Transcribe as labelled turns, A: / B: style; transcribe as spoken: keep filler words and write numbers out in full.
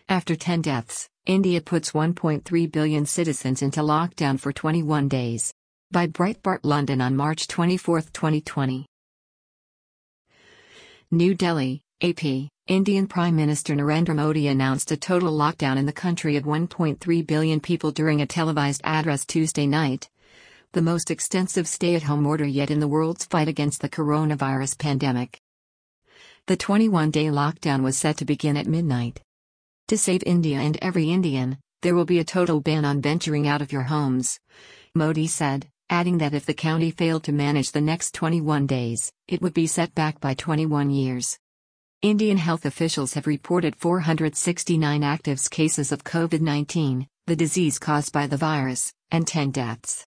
A: After ten deaths, India puts one point three billion citizens into lockdown for twenty-one days. By Breitbart London on March twenty-fourth, twenty twenty. New Delhi, A P. Indian Prime Minister Narendra Modi announced a total lockdown in the country of one point three billion people during a televised address Tuesday night, the most extensive stay-at-home order yet in the world's fight against the coronavirus pandemic. The twenty-one-day lockdown was set to begin at midnight. To save India and every Indian, there will be a total ban on venturing out of your homes, Modi said, adding that if the county failed to manage the next twenty-one days, it would be set back by twenty-one years. Indian health officials have reported four hundred sixty-nine active cases of COVID nineteen, the disease caused by the virus, and ten deaths.